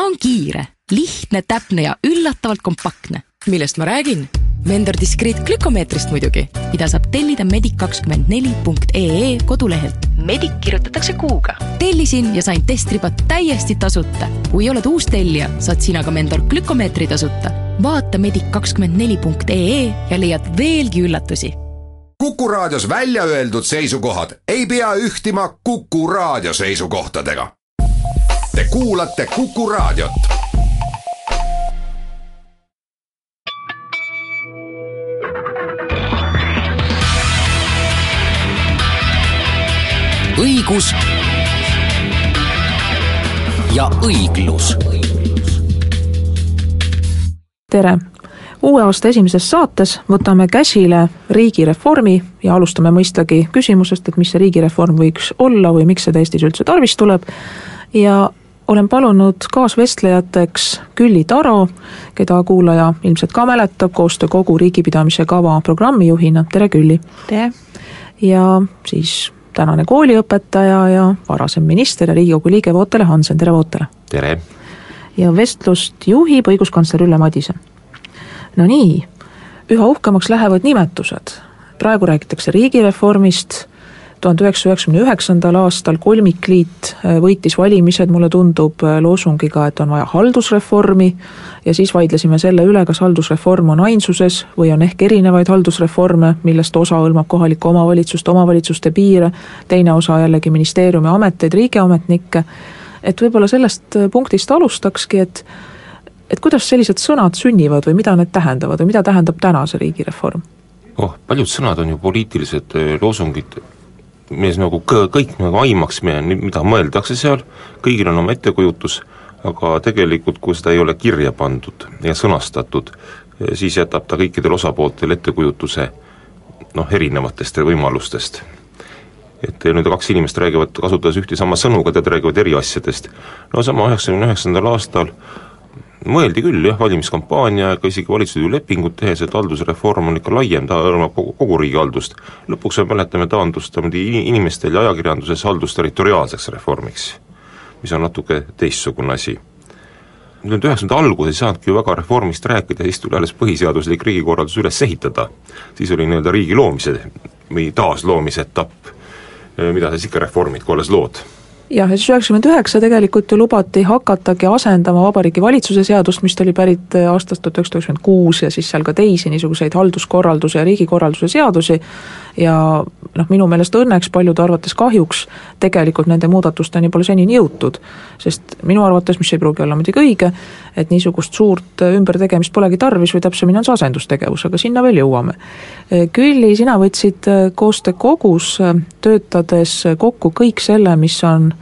on kiire, lihtne, täpne ja üllatavalt kompaktne. Millest ma räägin? Vendor Discreet glükomeetrist muidugi, mida saab tellida medic24.ee kodulehelt. Medic kirjutatakse kuuga. Tellisin ja sain testribat täiesti tasuta. Kui oled uus tellija, saad sina ka Vendor glükomeetri tasuta. Vaata medic24.ee ja leiad veelgi üllatusi. Kuku Raadios välja öeldud seisukohad ei pea ühtima Kuku Raadio seisukohtadega. Te kuulate Kuku Raadiot. Õigus ja õiglus. Tere! Uue aasta esimeses saates võtame käsile riigireformi ja alustame mõistagi küsimusest, et mis see riigireform võiks olla või miks seda Eestis üldse tarvis tuleb. Ja olen palunud kaasvestlejateks Külli Taro, keda kuulaja ilmselt ka mäletab koostöökogu riigipidamise kava programmijuhina. Tere Külli! Tere! Ja siis tänane kooliõpetaja ja varasem minister ja Riigikogu liige Vootele Hansen. Tere Vootele! Tere! Ja vestlust juhib õiguskantsler Ülle Madise. No nii, üha uhkemaks lähevad nimetused. Praegu räägitakse riigireformist. 1999. aastal kolmikliit võitis valimised, mulle tundub, loosungiga, et on vaja haldusreformi ja siis vaidlesime selle üle, kas haldusreform on ainsuses või on ehk erinevaid haldusreforme, millest osa hõlmab kohalikku omavalitsust, omavalitsuste piire, teine osa jällegi ministeeriumi ameteid, riigiametnikke. Et võib-olla sellest punktist alustakski, et kuidas sellised sõnad sünnivad või mida need tähendavad või mida tähendab täna see riigireform? Paljud sõnad on ju poliitilised loosungid, milles nagu kõik nagu aimaks, mida mõeldakse seal, kõigil on oma ettekujutus, aga tegelikult kui seda ei ole kirja pandud ja sõnastatud, siis jätab ta kõikidel osapooltel ettekujutuse erinevatest võimalustest. Et nüüd kaks inimest räägivad, kasutades ühti sama sõnuga, tead räägivad eri asjadest. Sama 99. aastal mõeldi küll, valimiskampaania, ega isegi valitsusliidu lepingut tehes, et haldusreform on ikka laiem, ta hõlmab kogu riigihaldust. Lõpuks me mäletame taandust inimestel ja ajakirjanduses haldusterritoriaalseks reformiks, mis on natuke teistsugune asi. Nüüd 90. alguses ei saanudki ju väga reformist rääkida, siis tuli alles põhiseaduslik riigikorraldus üles ehitada. Siis oli nii-öelda riigi loomise või taasloomise etapp, mida siis ikka reformid, kui alles lood. Ja siis 99 tegelikult ju lubati hakatagi asendama Vabariigi Valitsuse seadust, mis oli pärit aastast 1996 ja siis seal ka teisi niisuguseid halduskorralduse ja riigikorralduse seadusi ja minu meelest õnneks paljude arvates kahjuks tegelikult nende muudatusteni pole senini jõutud, sest minu arvates, mis ei pruugi olla muidugi õige, et niisugust suurt ümbertegemist polegi tarvis või täpsemini on see asendustegevus, aga sinna veel jõuame. Külli, sina võtsid koostöökogus töötades kokku kõik selle, mis on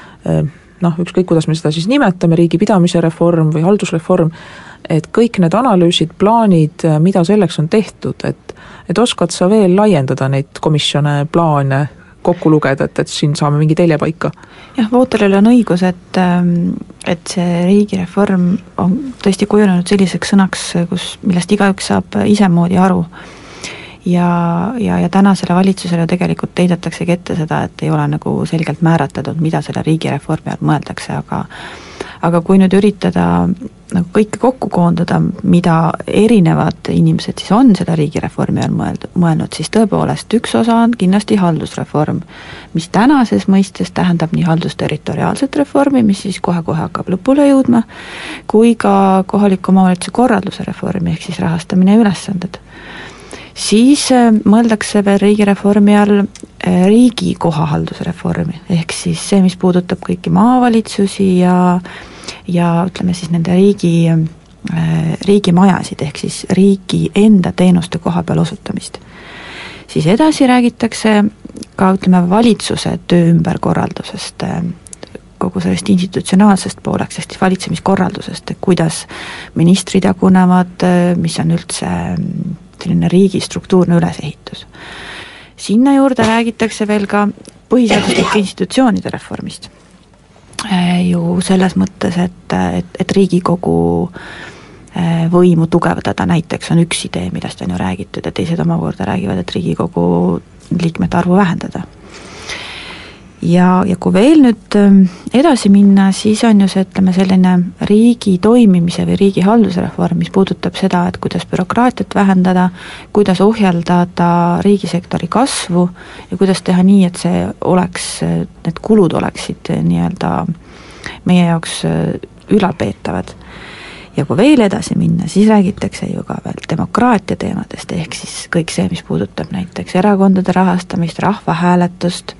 ükskõik kuidas me seda siis nimetame, riigi pidamise reform või haldusreform, et kõik need analüüsid, plaanid, mida selleks on tehtud, et oskad sa veel laiendada neid komisjone plaane kokku lugeda, et siin saame mingi teljepaika? Jah, Vootelil on õigus, et see riigireform on tõesti kujunenud selliseks sõnaks, millest igaüks saab isemoodi aru. Ja tänasele valitsusele tegelikult heidetakse ette seda, et ei ole nagu selgelt määratletud, mida selle riigireformi all mõeldakse, aga kui nüüd üritada nagu kõike kokku koondada, mida erinevad inimesed siis on selle riigireformi all mõelnud, siis tõepoolest üks osa on kindlasti haldusreform, mis tänases mõistes tähendab nii haldusterritoriaalset reformi, mis siis kohe-kohe hakkab lõpule jõudma, kui ka kohaliku omavalitsuse korralduse reformi, ehk siis rahastamine ja ülesanded. Siis mõeldakse veel riigireformi all riigi kohahaldusreformi, ehk siis see, mis puudutab kõiki maavalitsusi ja ütleme siis nende riigimajasid, ehk siis riigi enda teenuste koha peal osutamist. Siis edasi räägitakse ka, ütleme, valitsuse töö ümberkorraldusest, kogu sellest institutsionaalsest pooleks, ehk valitsemiskorraldusest, kuidas ministrid jagunevad, mis on üldse selline riigi struktuurne ülesehitus. Sinna juurde räägitakse veel ka põhiseaduslike institutsioonide reformist. Ju selles mõttes, et Riigikogu võimu tugevdada näiteks on üks idee, millest on ju räägitud ja teised omakorda räägivad, et Riigikogu liikmete arvu vähendada. ja kui veel nüüd edasi minna, siis on ju see, ütleme, selline riigi toimimise või riigi haldusreform, mis puudutab seda, et kuidas bürokraatiat vähendada, kuidas ohjeldada riigisektori kasvu ja kuidas teha nii, et see oleks, need kulud oleksid nii-öelda meie jaoks ülalpeetavad. Ja kui veel edasi minna, siis räägitakse ju ka veel demokraatia teemadest, ehk siis kõik see, mis puudutab näiteks erakondade rahastamist, rahvahääletust.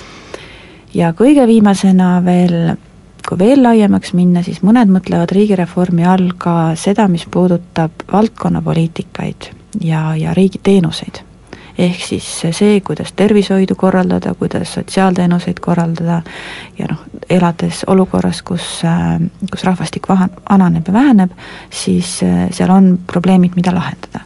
Ja kõige viimasena veel, kui veel laiemaks minna, siis mõned mõtlevad riigireformi all ka seda, mis puudutab valdkonnapoliitikaid ja riigi teenuseid. Ehk siis see, kuidas tervishoidu korraldada, kuidas sotsiaalteenuseid korraldada ja elades olukorras, kus rahvastik vananeb ja väheneb, siis seal on probleemid, mida lahendada.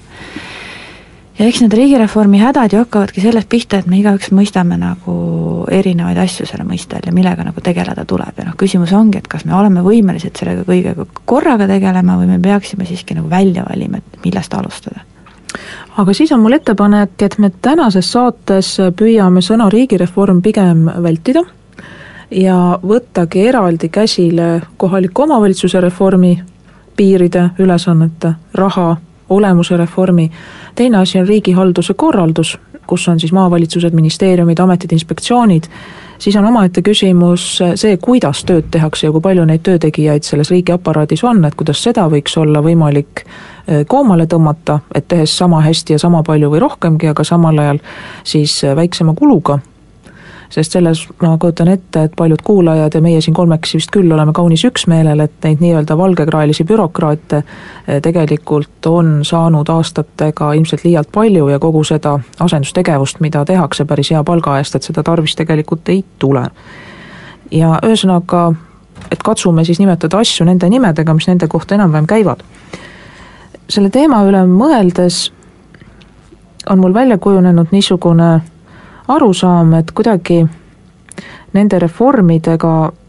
Ja eks need riigireformi hädad ju hakkavadki sellest pihta, et me igaüks mõistame nagu erinevaid asju selle mõistel ja millega nagu tegeleda tuleb. Ja küsimus ongi, et kas me oleme võimelised sellega kõigega korraga tegelema või me peaksime siiski nagu välja valima, et millest alustada. Aga siis on mul ettepanek, et me tänases saates püüame sõna riigireform pigem vältida ja võttagi eraldi käsile kohaliku omavalitsuse reformi, piiride, ülesannete, raha, olemuse reformi. Teine asi on riigihalduse korraldus, kus on siis maavalitsused, ministeeriumid, ametid, inspektsioonid. Siis on omaette küsimus see, kuidas tööd tehakse ja kui palju neid töötegijaid selles riigiaparaadis on, et kuidas seda võiks olla võimalik koomale tõmmata, et tehes sama hästi ja sama palju või rohkemgi, aga samal ajal siis väiksema kuluga. Sest selles ma kujutan ette, et paljud kuulajad ja meie siin kolmekesi vist küll oleme kaunis üksmeelel, et neid nii-öelda valgekraelisi bürokraate tegelikult on saanud aastatega ilmselt liialt palju ja kogu seda asendustegevust, mida tehakse päris hea palga eest, et seda tarvis tegelikult ei tule. Ja ühesõnaga, et katsume siis nimetada asju nende nimedega, mis nende kohta enam-vähem käivad. Selle teema üle mõeldes on mul välja kujunenud niisugune arusaam, et kuidagi nende reformidega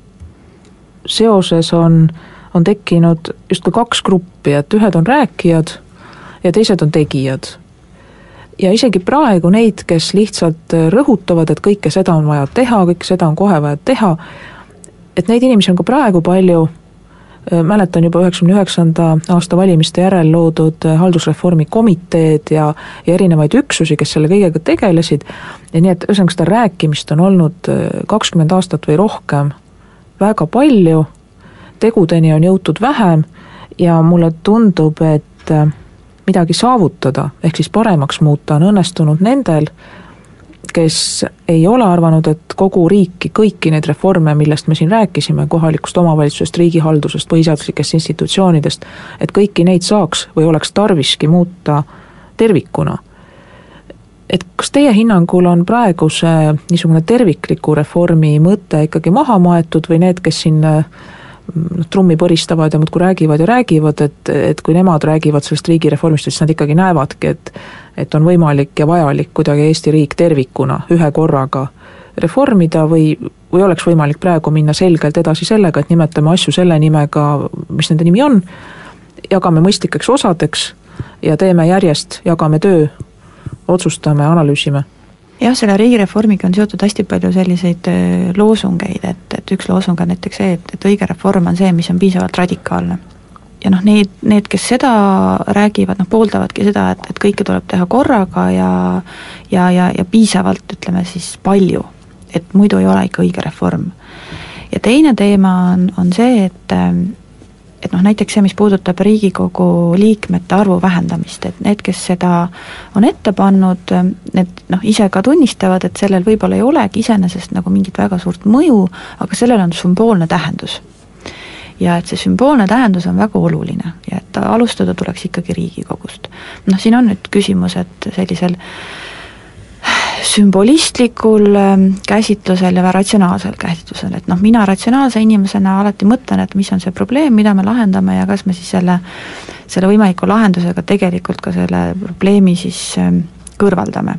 seoses on tekkinud justkui kaks gruppi, et ühed on rääkijad ja teised on tegijad. Ja isegi praegu neid, kes lihtsalt rõhutavad, et kõike seda on vaja teha, kõike seda on kohe vaja teha, et neid inimesi on ka praegu palju. Mäletan juba 99. aasta valimiste järel loodud haldusreformi komiteed ja erinevaid üksusi, kes selle kõigega tegelesid. Ja nii, et ühesõnaga seda rääkimist on olnud 20 aastat või rohkem väga palju, tegudeni on jõutud vähem ja mulle tundub, et midagi saavutada, ehk siis paremaks muuta on õnnestunud nendel, kes ei ole arvanud, et kogu riiki, kõiki neid reforme, millest me siin rääkisime, kohalikust omavalitsusest, riigihaldusest, põhiseaduslikest institutsioonidest, et kõiki neid saaks või oleks tarviski muuta tervikuna. Et kas teie hinnangul on praegu see niisugune tervikliku reformi mõte ikkagi maha maetud või need, kes siin trummi põristavad ja muudkui räägivad, et kui nemad räägivad sellest riigireformist, siis nad ikkagi näevadki, et on võimalik ja vajalik kuidagi Eesti riik tervikuna ühe korraga reformida või oleks võimalik praegu minna selgelt edasi sellega, et nimetame asju selle nimega, mis nende nimi on, jagame mõistlikeks osadeks ja teeme järjest, jagame töö, otsustame, analüüsime. Jah, selle riigireformiga on seotud hästi palju selliseid loosungeid, et üks loosung on näiteks see, et õige reform on see, mis on piisavalt radikaalne. Ja need, kes seda räägivad, pooldavadki seda, et kõike tuleb teha korraga ja piisavalt, ütleme siis palju, et muidu ei ole ikka õige reform. Ja teine teema on see, et näiteks see, mis puudutab Riigikogu liikmete arvu vähendamist, et need, kes seda on ette pannud, need ise ka tunnistavad, et sellel võib-olla ei olegi iseenesest nagu mingit väga suurt mõju, aga sellel on sümboolne tähendus. Ja et see sümboolne tähendus on väga oluline ja et alustada tuleks ikkagi Riigikogust. Siin on nüüd küsimus, et sellisel sümbolistlikul käsitlusel ja ratsionaalsel käsitlusel, et mina ratsionaalse inimesena alati mõtlen, et mis on see probleem, mida me lahendame ja kas me siis selle võimaliku lahendusega tegelikult ka selle probleemi siis kõrvaldame.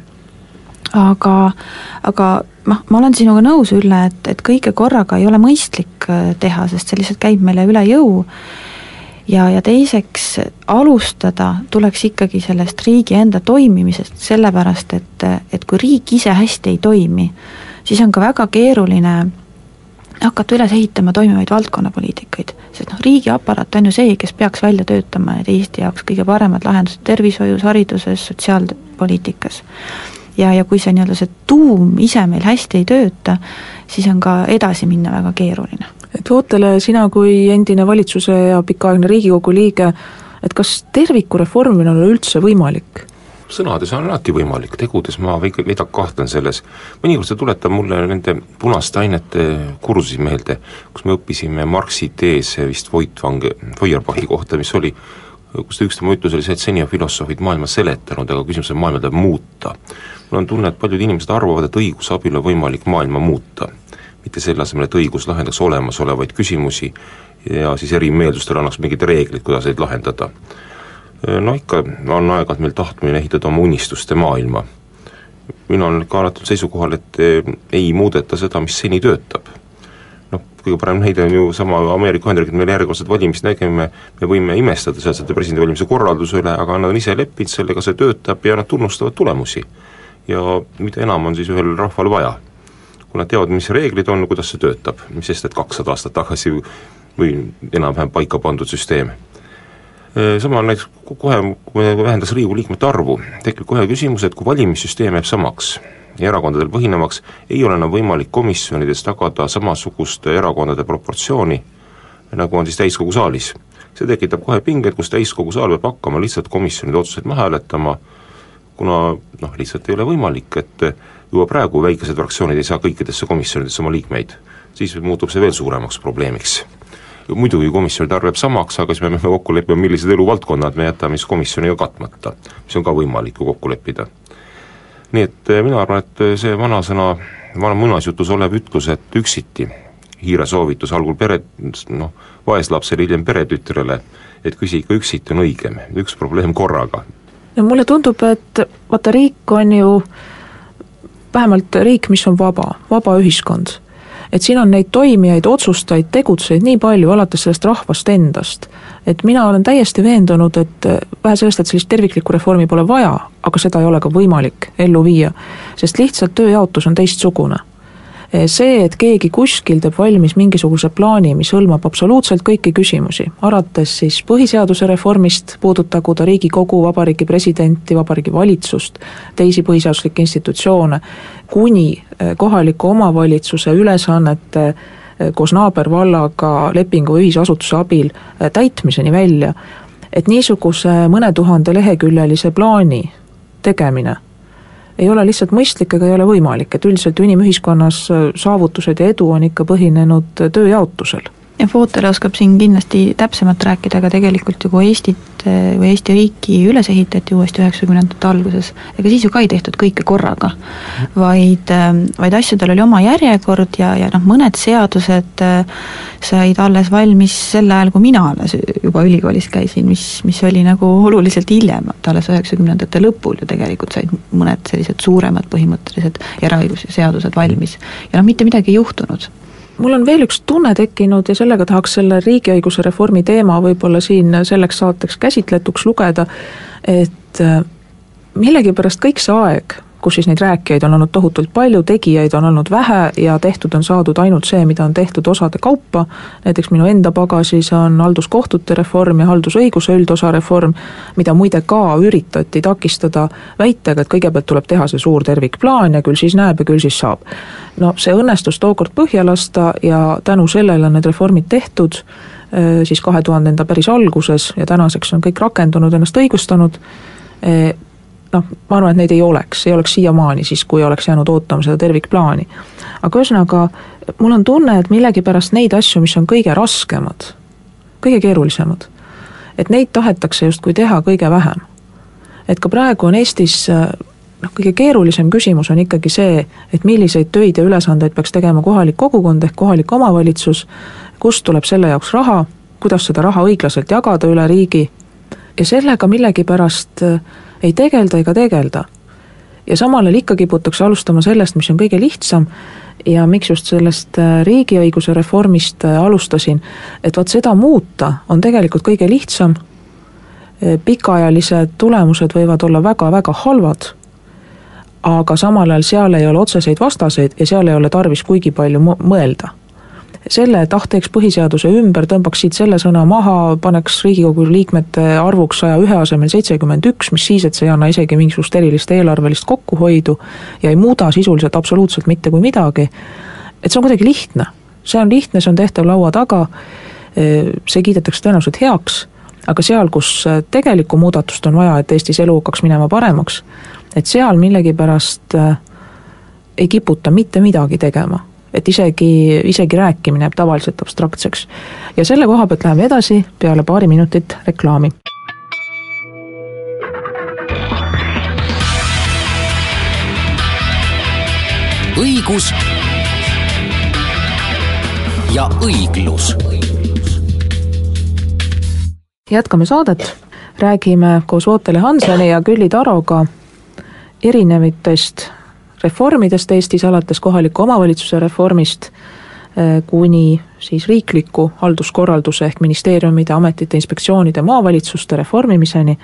Aga ma olen sinuga nõus, Ülle, et kõike korraga ei ole mõistlik teha, sest see lihtsalt käib meile üle jõu. Ja teiseks alustada tuleks ikkagi sellest riigi enda toimimisest, sellepärast, et kui riik ise hästi ei toimi, siis on ka väga keeruline hakata üles ehitama toimivaid valdkonnapoliitikaid, sest riigiaparaat on ju see, kes peaks välja töötama need Eesti jaoks kõige paremad lahendused tervishoius, hariduses, sotsiaalpoliitikas. Ja kui see nii-öelda see tuum ise meil hästi ei tööta, siis on ka edasi minna väga keeruline. Et Vootele, sina kui endine valitsuse ja pikaaegne Riigikogu liige, et kas terviku reformimine on üldse võimalik? Sõnades on alati võimalik, tegudes ma veida kahtlen selles. Mõnikord see tuletab mulle nende punaste ainete kursusi meelde, kus me õppisime Marxi teese vist Feuerbachi kohta, mis oli, kus ta üks tema ütlus oli see, et seni on filosoofid maailma seletanud, aga küsimus on maailma tuleb muuta. Mul on tunne, et paljud inimesed arvavad, et õiguse abil on võimalik maailma muuta. Mitte selle asemel, et õigus lahendaks olemasolevaid küsimusi ja siis eri meeldustel annaks mingid reeglid, kuidas neid lahendada. No ikka on aeg-ajalt meil tahtmine ehitada oma unistuste maailma. Mina olen ka alati seisukohal, et ei muudeta seda, mis seni töötab. Kõige parem näide on ju sama Ameerika Ühendriigid, meil järglased valimist nägime, me võime imestada sealsete presidendivalimise korralduse üle, aga nad on ise leppinud sellega, see töötab ja nad tunnustavad tulemusi. Ja mida enam on siis ühel rahval vaja. Kui nad teavad, mis reeglid on, kuidas see töötab, mis sest, et 200 aastat tagasi või enam-vähem paika pandud süsteem. Sama on näiteks kohe, kui vähendas Riigikogu liikmete arvu, tekib kohe küsimus, et kui valimissüsteem jääb samaks ja erakondadel põhinemaks, ei ole enam võimalik komisjonides tagada samasugust erakondade proportsiooni, nagu on siis täiskogu saalis. See tekitab kohe pinged, kus täiskogu saal peab hakkama lihtsalt komisjonide otsuseid maha hääletama, kuna lihtsalt ei ole võimalik, et juba praegu väikesed fraktsioonid ei saa kõikidesse komisjonidesse oma liikmeid, siis muutub see veel suuremaks probleemiks. Muidugi komisjonide arv jääb samaks, aga siis me peame kokku leppima, millised eluvaldkonnad me jätame siis komisjoniga katmata, mis on ka võimalik ju kokku leppida. Nii et mina arvan, et see vana muinasjutus olev ütlus, et üksiti hiire soovitus algul vaeslapsele hiljem peretütrele, et küsi ikka üksiti on õigem, üks probleem korraga. Ja mulle tundub, et vaata riik on ju vähemalt riik, mis on vaba ühiskond. Et siin on neid toimijaid, otsustajaid, tegutseid nii palju alates sellest rahvast endast, et mina olen täiesti veendunud, et vähe sellest, et sellist terviklikku reformi pole vaja, aga seda ei ole ka võimalik ellu viia, sest lihtsalt tööjaotus on teistsugune. See, et keegi kuskil teeb valmis mingisuguse plaani, mis hõlmab absoluutselt kõiki küsimusi, arates siis põhiseaduse reformist, puudutagu ta Riigikogu, Vabariigi presidenti, Vabariigi valitsust, teisi põhiseaduslikke institutsioone, kuni kohaliku omavalitsuse ülesannete koos naabervallaga lepingu ühisasutuse abil täitmiseni välja, et niisuguse mõne 1000 leheküljelise plaani tegemine ei ole lihtsalt mõistlik ega ei ole võimalik, et üldiselt inimühiskonnas saavutused ja edu on ikka põhinenud tööjaotusel. Ja Vootele oskab siin kindlasti täpsemalt rääkida, aga tegelikult ju kui Eestit või Eesti riiki üles ehitati uuesti 90ndate alguses, ega siis ju ka ei tehtud kõike korraga, vaid asjadel oli oma järjekord ja mõned seadused said alles valmis sel ajal, kui mina alles juba ülikoolis käisin, mis oli nagu oluliselt hiljem, alles 90ndate lõpul ju tegelikult said mõned sellised suuremad põhimõttelised eraõiguse seadused valmis ja mitte midagi ei juhtunud. Mul on veel üks tunne tekkinud ja sellega tahaks selle riigiõiguse reformi teema võib-olla siin selleks saateks käsitletuks lugeda, et millegipärast kõik see aeg, kus siis neid rääkijaid on olnud tohutult palju, tegijaid on olnud vähe ja tehtud on saadud ainult see, mida on tehtud osade kaupa, näiteks minu enda pagasis on halduskohtute reform ja haldusõiguse üldosa reform, mida muide ka üritati takistada väitega, et kõigepealt tuleb teha see suur tervikplaan ja küll siis näeb ja küll siis saab. See õnnestus tookord põhja lasta ja tänu sellele on need reformid tehtud siis 2000 päris alguses ja tänaseks on kõik rakendunud, ennast õigustanud. Ma arvan, et neid ei oleks siiamaani siis, kui oleks jäänud ootama seda tervikplaani. Aga ühesõnaga, mul on tunne, et millegipärast neid asju, mis on kõige raskemad, kõige keerulisemad, et neid tahetakse just kui teha kõige vähem. Et ka praegu on Eestis kõige keerulisem küsimus on ikkagi see, et milliseid töid ja ülesandeid peaks tegema kohalik kogukond ehk kohalik omavalitsus, kust tuleb selle jaoks raha, kuidas seda raha õiglaselt jagada üle riigi ja sellega millegipärast ei tegelda ega tegelda. Ja samal ajal ikka kiputakse alustama sellest, mis on kõige lihtsam ja miks just sellest riigiõiguse reformist alustasin, et seda muuta on tegelikult kõige lihtsam, pikaajalised tulemused võivad olla väga-väga halvad, aga samal ajal seal ei ole otseseid vastaseid ja seal ei ole tarvis kuigi palju mõelda. Selle tahteks põhiseaduse ümber, tõmbaks siit selle sõna maha, paneks Riigikogu liikmete arvuks 101 asemel 71, mis siis, et see ei anna isegi mingisugust erilist eelarvelist kokkuhoidu ja ei muuda sisuliselt absoluutselt mitte kui midagi. Et see on kuidagi lihtne. See on lihtne, see on tehtav laua taga, see kiidetakse tõenäoliselt heaks, aga seal, kus tegelikku muudatust on vaja, et Eestis elu hakkaks minema paremaks, et seal millegipärast ei kiputa mitte midagi tegema. Et isegi rääkimine jääb tavaliselt abstraktseks. Ja selle koha pealt läheme edasi peale paari minutit reklaami. Õigus ja õiglus. Jätkame saadet. Räägime koos Vootele Hanseni ja Külli Taroga erinevatest reformidest Eestis, alates kohaliku omavalitsuse reformist kuni siis riikliku halduskorralduse ehk ministeeriumide, ametite, inspektsioonide, maavalitsuste reformimiseni.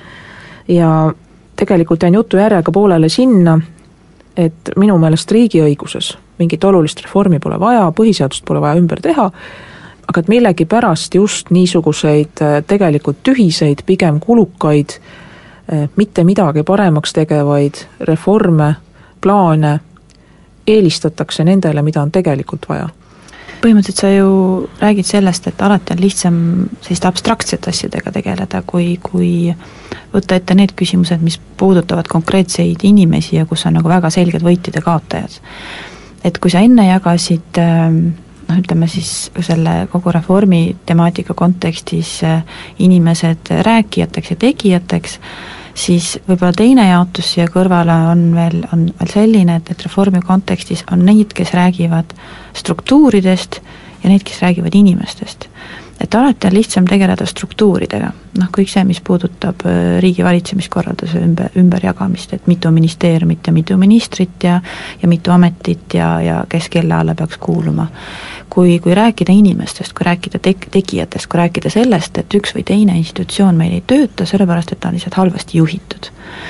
Ja tegelikult jään jutu järjega poolele sinna, et minu meelest riigiõiguses mingit olulist reformi pole vaja, põhiseadust pole vaja ümber teha, aga et millegi pärast just niisuguseid tegelikult tühiseid, pigem kulukaid, mitte midagi paremaks tegevaid reforme, plaane eelistatakse nendele, mida on tegelikult vaja. Põhimõtteliselt sa ju räägid sellest, et alati on lihtsam selliste abstraktsete asjadega tegeleda, kui võtta ette need küsimused, mis puudutavad konkreetseid inimesi ja kus on nagu väga selged võitjad ja kaotajad. Et kui sa enne jagasid, ütleme siis selle kogu reformi temaatika kontekstis inimesed rääkijateks ja tegijateks, siis võib-olla teine jaotus siia kõrvale on veel selline, et reformi kontekstis on neid, kes räägivad struktuuridest ja neid, kes räägivad inimestest. Et alati on lihtsam tegeleda struktuuridega. Kõik see, mis puudutab riigi valitsemiskorralduse ümberjagamist, et mitu ministeeriumit ja mitu ministrit ja mitu ametit ja kes kelle alla peaks kuuluma. Kui rääkida inimestest, kui rääkida tegijatest, kui rääkida sellest, et üks või teine institutsioon meil ei tööta, sellepärast, et ta on lihtsalt halvasti juhitud.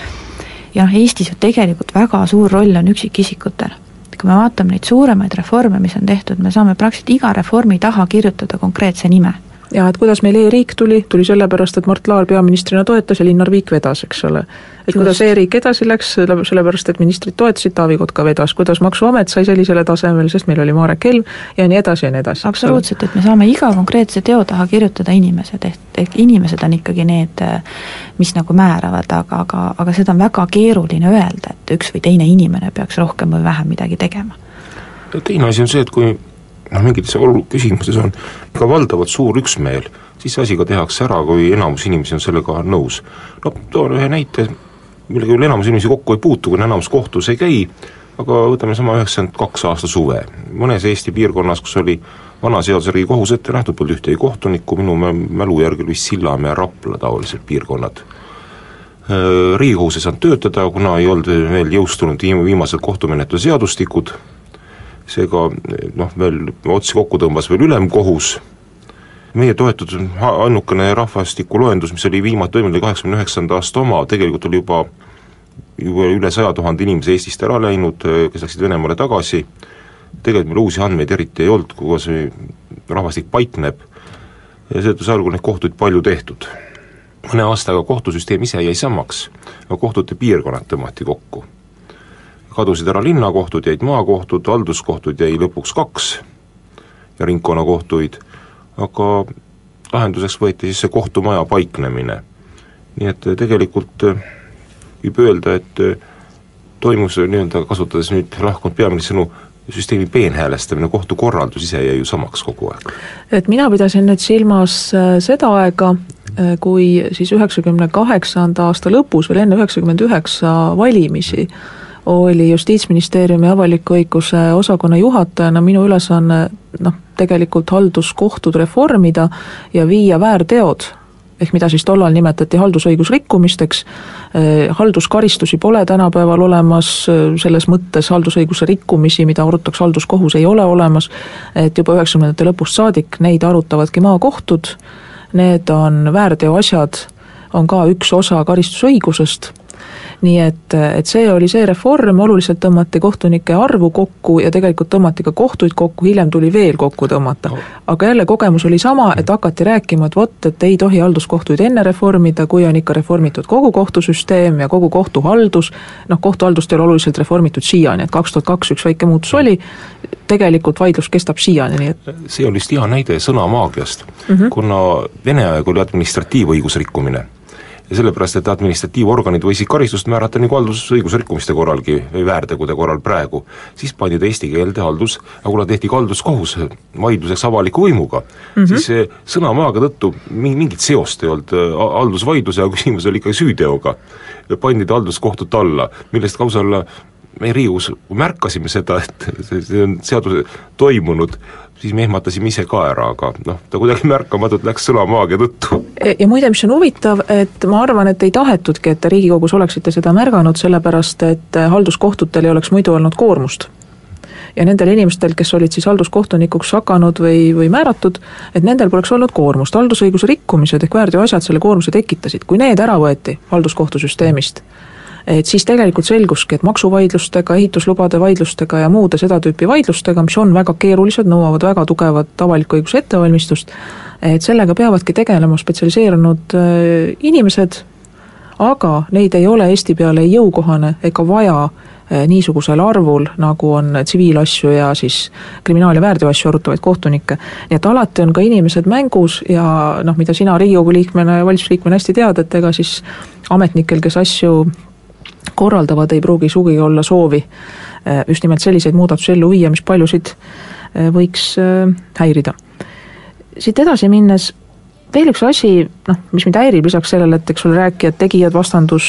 Ja Eestis tegelikult väga suur roll on üksikisikutel. Kui me vaatame neid suuremaid reforme, mis on tehtud, me saame praktiliselt iga reformi taha kirjutada konkreetse nime. Ja et kuidas meil e-riik tuli sellepärast, et Mart Laar peaministrina toetas ja Linnar Viik vedas, eks ole. Et kuidas e-riik edasi läks, sellepärast, et ministrid toetasid, Taavi Kotka vedas, kuidas maksuamet sai sellisele tasemel, sest meil oli Marek Helm ja nii edasi ja nii edasi. Absoluutselt, et me saame iga konkreetse teo taha kirjutada inimesed, ehk inimesed on ikkagi need, mis nagu määravad, aga seda on väga keeruline öelda, et üks või teine inimene peaks rohkem või vähem midagi tegema. Teine asi on see, et kui mingites küsimuses on ka valdavalt suur üksmeel, siis asi ka tehakse ära, kui enamus inimesi on sellega nõus. Toon ühe näite, millega küll enamus inimesi kokku ei puutu, kui enamus kohtus ei käi, aga võtame sama 92 aasta suve. Mõnes Eesti piirkonnas, kus oli vana seaduse riigi kohus ette nähtud, polnud ühtegi kohtunikku, minu mälu järgi vist Sillamäe ja Rapla taolised piirkonnad. Riigikohus ei saanud töötada, kuna ei olnud veel jõustunud viimased kohtumenetluse seadustikud, seega veel otsi kokku tõmbas veel ülemkohus. Meie toetud ainukene rahvastiku loendus, mis oli viimati toimunud 89. aasta oma, tegelikult oli juba üle 100 000 inimese Eestist ära läinud, kes läksid Venemaale tagasi. Tegelikult meil uusi andmeid eriti ei olnud, kui see rahvastik paikneb ja seetõttu sargu neid kohtuid palju tehtud. Mõne aastaga kohtusüsteem ise jäi samaks, aga kohtute piirkonnad tõmmati kokku. Kadusid ära linnakohtud, jäid maakohtud, halduskohtud jäi lõpuks 2 ja ringkonnakohtuid, aga lahenduseks võeti siis see kohtumaja paiknemine. Nii et tegelikult võib öelda, et toimus kasutades nüüd lahkunud peaministri sõnu süsteemi peenhäälestamine, kohtukorraldus ise jäi ju samaks kogu aeg. Et mina pidasin nüüd silmas seda aega, kui siis 98. aasta lõpus, veel enne 99 valimisi, oli Justiitsministeeriumi avaliku õiguse osakonna juhatajana minu ülesanne tegelikult halduskohtud reformida ja viia väärteod, ehk mida siis tollal nimetati haldusõigusrikkumisteks. Halduskaristusi pole tänapäeval olemas, selles mõttes haldusõiguse rikkumisi, mida arutaks halduskohus, ei ole olemas, et juba 90. lõpust saadik neid arutavadki maakohtud, need on väärteoasjad, on ka üks osa karistusõigusest nii et see oli see reform, oluliselt tõmmati kohtunike arvu kokku ja tegelikult tõmmati ka kohtuid kokku, hiljem tuli veel kokku tõmmata. Aga jälle kogemus oli sama, et hakati rääkima, et vot, et ei tohi halduskohtuid enne reformida, kui on ikka reformitud kogu kohtusüsteem ja kogu kohtuhaldus, kohtuhaldust ei ole oluliselt reformitud siiani, et 2002 üks väike muutus oli, tegelikult vaidlus kestab siiani, nii et see oli hea näide sõnamaagiast, kuna Vene aeg oli administratiivõiguse rikkumine. Ja sellepärast, et administratiivorganid võisid karistust määrata nagu haldusõiguse rikkumiste korralgi või väärtegude korral praegu, siis pandi ta eesti keelde haldus, aga kuna tehti ka halduskohus vaidluseks avaliku võimuga, siis sõnamaaga tõttu mingit seost ei olnud haldusvaidluse, aga küsimus oli ikka süüteoga. Pandi ta halduskohtut alla, millest kausal me Riigus märkasime seda, et see on seaduse toimunud, siis me ehmatasime ise ka ära, aga ta kuidagi märkamatult läks sõnamaagia tõttu. Ja muide, mis on huvitav, et ma arvan, et ei tahetudki, et te Riigikogus oleksite seda märganud, sellepärast, et halduskohtutel ei oleks muidu olnud koormust. Ja nendel inimestel, kes olid siis halduskohtunikuks hakanud või määratud, et nendel poleks olnud koormust. Haldusõiguse rikkumised ehk väärteoasjad selle koormuse tekitasid. Kui need ära võeti halduskohtusüsteemist, et siis tegelikult selguski, et maksuvaidlustega, ehituslubade vaidlustega ja muude seda tüüpi vaidlustega, mis on väga keerulised, nõuavad väga tugevat avaliku õiguse ettevalmistust, et sellega peavadki tegelema spetsialiseerunud inimesed, aga neid ei ole Eesti peale jõukohane ega vaja niisugusel arvul, nagu on tsiviilasju ja siis kriminaal- ja väärteoasju arutavaid kohtunikke. Nii et alati on ka inimesed mängus ja mida sina Riigikogu liikmena ja valitsusliikmena hästi tead, et ega siis ametnikel, kes asju korraldavad, ei pruugi sugi olla soovi just nimelt selliseid muudatusi ellu viia, mis paljusid võiks häirida. Siit edasi minnes veel üks asi, mis mind häirib lisaks sellele, et eks ole rääkijad, tegijad, vastandus,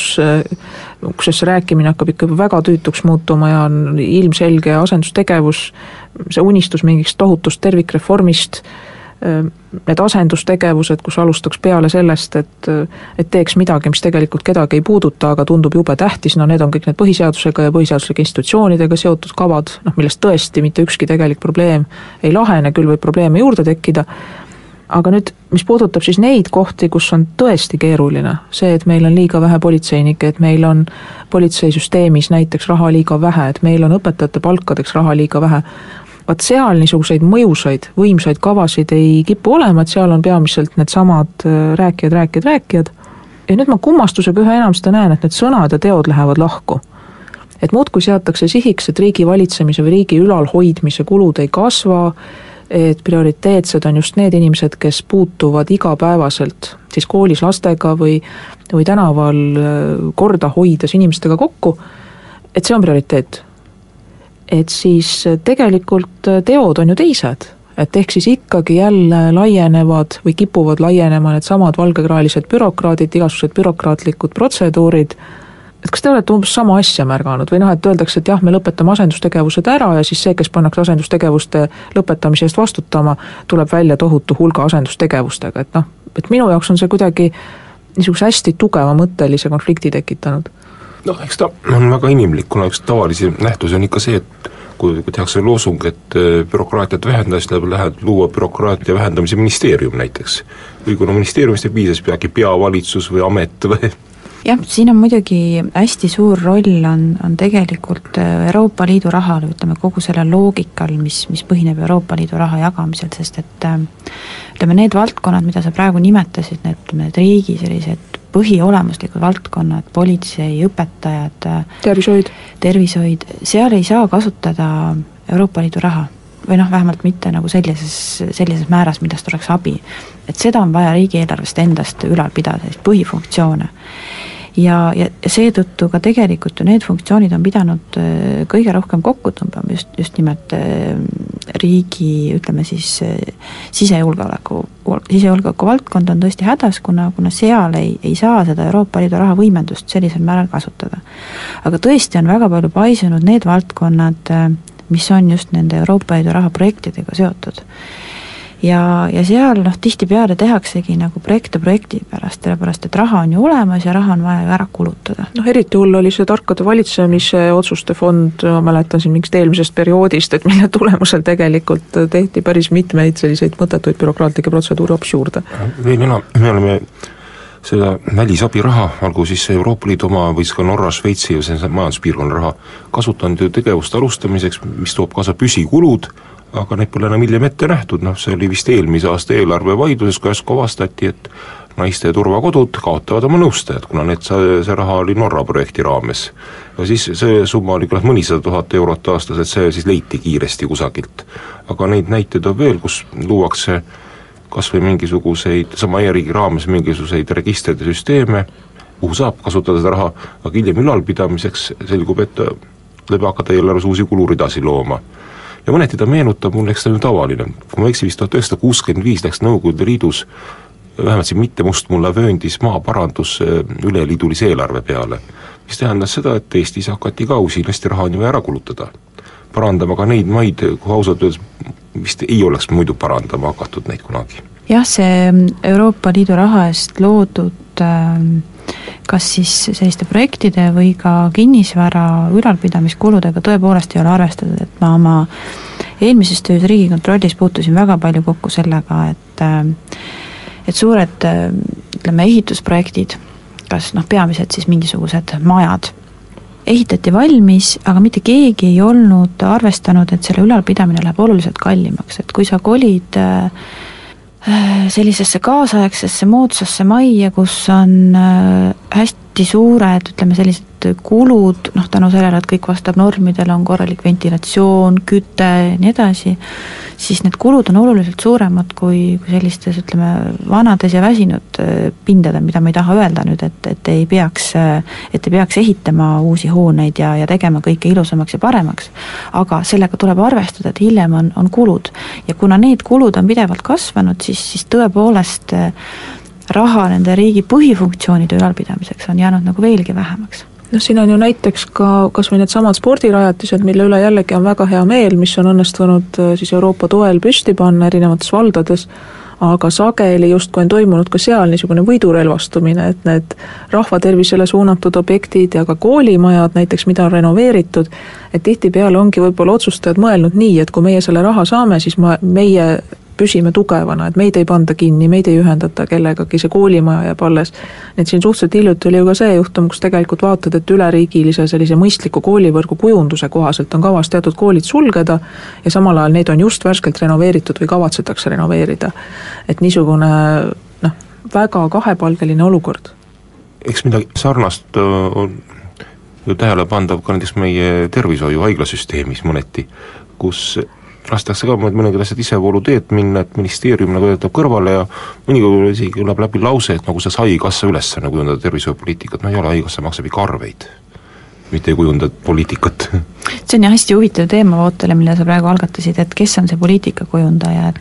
kus see rääkimine hakkab ikka väga tüütuks muutuma ja on ilmselge asendustegevus, see unistus mingiks tohutust tervikreformist, need asendustegevused, kus alustaks peale sellest, et teeks midagi, mis tegelikult kedagi ei puuduta, aga tundub jube tähtis, need on kõik need põhiseadusega ja põhiseaduslike institutsioonidega seotud kavad, millest tõesti mitte ükski tegelik probleem ei lahene, küll võib probleeme juurde tekkida, aga nüüd, mis puudutab siis neid kohti, kus on tõesti keeruline, see, et meil on liiga vähe politseinikke, et meil on politseisüsteemis näiteks raha liiga vähe, et meil on õpetajate palkadeks raha liiga vähe, vaat seal niisuguseid mõjusaid, võimsaid kavasid ei kipu olema, et seal on peamiselt need samad rääkijad. Ja nüüd ma kummastusega üha enam seda näen, et need sõnad ja teod lähevad lahku. Et muudkui seatakse sihiks, et riigi valitsemise või riigi ülalhoidmise kulud ei kasva, et prioriteetsed on just need inimesed, kes puutuvad igapäevaselt siis koolis lastega või tänaval korda hoides inimestega kokku, et see on prioriteet. Et siis tegelikult teod on ju teised, et ehk siis ikkagi jälle laienevad või kipuvad laienema need samad valgekraelised bürokraadid, igasugused bürokraatlikud protseduurid. Et kas te olete umbes sama asja märganud või et öeldakse, et jah, me lõpetame asendustegevused ära ja siis see, kes pannakse asendustegevuste lõpetamise eest vastutama, tuleb välja tohutu hulga asendustegevustega, et minu jaoks on see kuidagi niisuguse hästi tugeva mõttelise konflikti tekitanud. Eks ta on väga inimlik, kuna üks tavalisi nähtusi on ikka see, et kui tehakse loosung, et bürokraatiat vähendada, siis läheb luua bürokraatia vähendamise ministeerium näiteks. Või kuna ministeeriumist ei piisa, siis peagi peavalitsus või amet või... Jah, siin on muidugi hästi suur roll on tegelikult Euroopa Liidu rahal, ütleme kogu selle loogikal, mis põhineb Euroopa Liidu raha jagamisel, sest et ütleme need valdkonnad, mida sa praegu nimetasid, need riigi sellised põhiolemuslikud valdkonnad, politsei, õpetajad, tervishoid, seal ei saa kasutada Euroopa Liidu raha või vähemalt mitte nagu sellises määras, millest oleks abi. Et seda on vaja riigieelarvest endast ülal pidada, põhifunktsioone. Ja seetõttu ka tegelikult ju need funktsioonid on pidanud kõige rohkem kokku tõmbama just nimelt riigi, ütleme siis sisejulgeoleku valdkond on tõesti hädas, kuna seal ei saa seda Euroopa Liidu raha võimendust sellisel määral kasutada. Aga tõesti on väga palju paisunud need valdkonnad, mis on just nende Euroopa Liidu raha projektidega seotud. Ja seal tihtipeale tehaksegi nagu projekti pärast, sellepärast et raha on ju olemas ja raha on vaja ju ära kulutada. Eriti hull oli see tarkade valitsemise otsuste fond, ma mäletan siin mingist eelmisest perioodist, et mille tulemusel tegelikult tehti päris mitmeid selliseid mõttetuid bürokraatlikke protseduuri hoopis juurde. Veel enam, me oleme seda välisabiraha, olgu siis Euroopa Liidu oma või ka Norra, Šveitsi ja see majanduspiirkonna raha, kasutanud ju tegevuste alustamiseks, mis toob kaasa püsikulud, aga neid pole enam hiljem ette nähtud, see oli vist eelmise aasta eelarve vaidluses, kui äsku avastati, et naiste turvakodud kaotavad oma nõustajad, kuna see raha oli Norra projekti raames. Ja siis see summa oli küll mõnisada 000 eurot aastas, et see siis leiti kiiresti kusagilt. Aga neid näiteid on veel, kus luuakse kas või mingisuguseid, sama e-riigi raames mingisuguseid registrite süsteeme, kuhu saab kasutada seda raha, aga hiljem ülalpidamiseks selgub, et tuleb hakata eelarves uusi kuluridasid looma. Ja mõneti ta meenutab mulle, eks ta on tavaline. Kui ma eksi, vist 1965 läks Nõukogude Liidus vähemalt siin mitte mustmulla vööndis maaparandus üleliidulise eelarve peale, mis tähendas seda, et Eestis hakati ka usinasti raha nii ära kulutada. Parandama ka neid maid, kui ausalt öeldes vist ei oleks muidu parandama hakatud neid kunagi. Jah, see Euroopa Liidu raha eest loodud kas siis selliste projektide või ka kinnisvara ülalpidamiskuludega tõepoolest ei ole arvestatud, et ma oma eelmises töös Riigikontrollis puutusin väga palju kokku sellega, et suured, ütleme, ehitusprojektid, kas peamiselt siis mingisugused majad, ehitati valmis, aga mitte keegi ei olnud arvestanud, et selle ülalpidamine läheb oluliselt kallimaks, et kui sa kolid sellisesse kaasaegsesse moodsasse majja, kus on hästi suured, ütleme, sellised kulud, tänu sellele, et kõik vastab normidele, on korralik ventilatsioon, küte ja nii edasi, siis need kulud on oluliselt suuremad kui sellistes, ütleme, vanades ja väsinud pindade, mida ma ei taha öelda nüüd, et ei peaks ehitama uusi hooneid ja tegema kõike ilusamaks ja paremaks, aga sellega tuleb arvestada, et hiljem on kulud ja kuna need kulud on pidevalt kasvanud, siis tõepoolest raha nende riigi põhifunktsioonide ülalpidamiseks on jäänud nagu veelgi vähemaks. Siin on ju näiteks ka kas või need samad spordirajatised, mille üle jällegi on väga hea meel, mis on õnnestunud siis Euroopa toel püsti panna erinevates valdades, aga sageli justkui on toimunud ka seal niisugune võidurelvastumine, et need rahvatervisele suunatud objektid ja ka koolimajad näiteks, mida on renoveeritud, et tihtipeale ongi võib-olla otsustajad mõelnud nii, et kui meie selle raha saame, siis meie püsime tugevana, et meid ei panda kinni, meid ei ühendata kellegagi, see koolimaja jääb alles. Et siin suhteliselt hiljuti oli ju ka see juhtum, kus tegelikult vaatad, et üleriigilise sellise mõistliku koolivõrgu kujunduse kohaselt on kavas teatud koolid sulgeda ja samal ajal neid on just värskelt renoveeritud või kavatsetakse renoveerida. Et niisugune väga kahepalgeline olukord. Eks midagi sarnast on ju tähele pandav ka näiteks meie tervishoiu haiglasüsteemis mõneti, kus lastakse ka mõningad asjad isevoolu teed minna, et ministeerium nagu töötab kõrvale ja mõnikord isegi tuleb läbi lause, et nagu see haigekassa ülesanne kujundada tervishoiupoliitikat, ei ole, haigekassa maksab ikka arveid, mitte ei kujunda poliitikat. See on hästi huvitav teema Vootele, mille sa praegu algatasid, et kes on see poliitika kujundaja,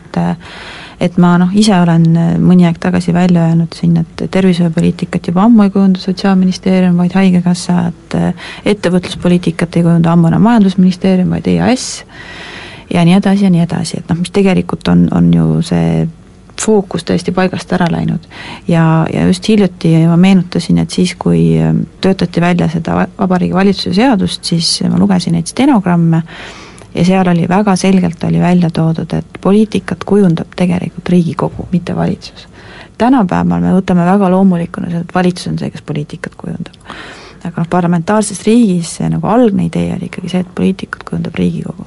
et ma ise olen mõni aeg tagasi välja öelnud siin, et tervishoiupoliitikat juba ammu ei kujunda Sotsiaalministeerium, vaid haigekassa, et ettevõtluspoliitikat ei kujunda ammu enam majandusministeerium, vaid EAS ja nii edasi, et mis tegelikult on ju see fookus tõesti paigast ära läinud ja just hiljuti ma meenutasin, et siis kui töötati välja seda Vabariigi Valitsuse seadust, siis ma lugesin neid stenogramme ja seal oli väga selgelt välja toodud, et poliitikat kujundab tegelikult Riigikogu, mitte valitsus. Tänapäeval me võtame väga loomulikuna, et valitsus on see, kes poliitikat kujundab. Aga parlamentaarses riigis see nagu algne idee oli ikkagi see, et poliitikat kujundab Riigikogu.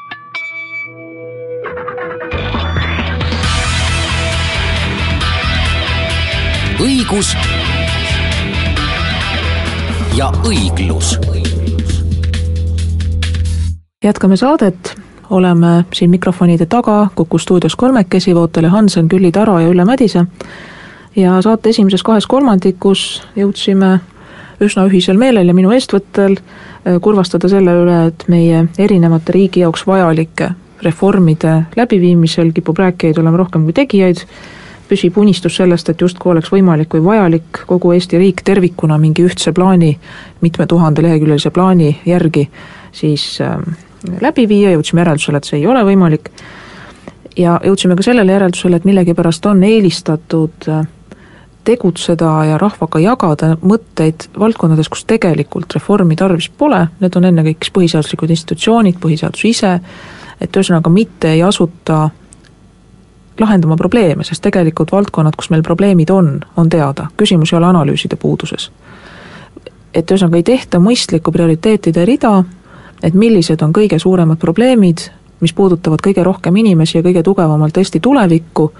Õigus ja õiglus. Jätkame saadet, oleme siin mikrofonide taga, Kuku stuudios kolmekesi, Vootele Hansen, Külli Taro ja Ülle Mädise ja saate esimeses 2/3 jõudsime üsna ühisel meelel ja minu eestvõttel kurvastada selle üle, et meie erinevate riigi jaoks vajalike reformide läbiviimisel kipub rääkijaid olema rohkem kui tegijaid, püsib unistus sellest, et justkui oleks võimalik või vajalik kogu Eesti riik tervikuna mingi ühtse plaani, mitme 1000 leheküljelise plaani järgi siis läbi viia, jõudsime järeldusele, et see ei ole võimalik ja jõudsime ka sellele järeldusele, et millegipärast on eelistatud tegutseda ja rahvaga jagada mõtteid valdkondades, kus tegelikult reformi tarvis pole, need on ennekõike põhiseaduslikud institutsioonid, põhiseadus ise, et ühesõnaga mitte ei asuta lahendama probleeme, sest tegelikult valdkonnad, kus meil probleemid on teada. Küsimus ei ole analüüside puuduses. Et ühesõnaga ei tehta mõistlikku prioriteetide rida, et millised on kõige suuremad probleemid, mis puudutavad kõige rohkem inimesi ja kõige tugevamalt Eesti tulevikku,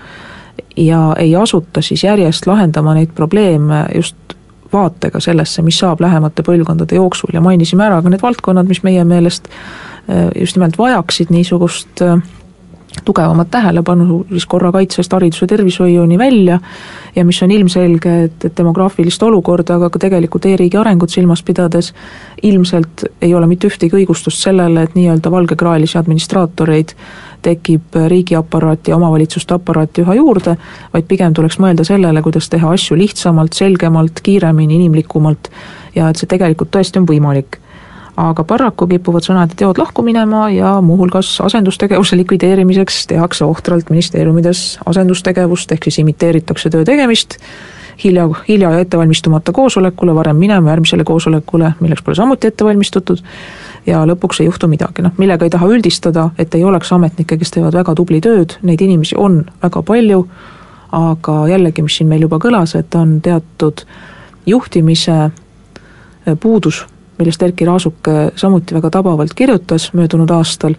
ja ei asuta siis järjest lahendama neid probleeme just vaatega sellesse, mis saab lähemate põlvkondade jooksul, ja mainisime ära ka need valdkonnad, mis meie meelest just nimelt vajaksid niisugust tugevamat tähelepanu siis korrakaitsest hariduse tervishoiuni välja, ja mis on ilmselge, et demograafilist olukorda, aga ka tegelikult e-riigi arengut silmas pidades ilmselt ei ole mitte ühtegi õigustust sellele, et nii-öelda valgekraelisi administraatoreid tekib riigiaparaati ja omavalitsuste aparaati üha juurde, vaid pigem tuleks mõelda sellele, kuidas teha asju lihtsamalt, selgemalt, kiiremini, inimlikumalt, ja et see tegelikult tõesti on võimalik. Aga paraku kipuvad sõnad ja teod lahku minema ja muuhulgas asendustegevuse likvideerimiseks tehakse ohtralt ministeeriumides asendustegevust, ehk siis imiteeritakse töö tegemist, hilja ja ettevalmistumata koosolekule, varem minema järgmisele koosolekule, milleks pole samuti ette valmistutud, ja lõpuks ei juhtu midagi. Millega ei taha üldistada, et ei oleks ametnikke, kes teevad väga tubli tööd, neid inimesi on väga palju, aga jällegi, mis siin meil juba kõlas, et on teatud juhtimise puudus, millest Erki Raasuke samuti väga tabavalt kirjutas möödunud aastal,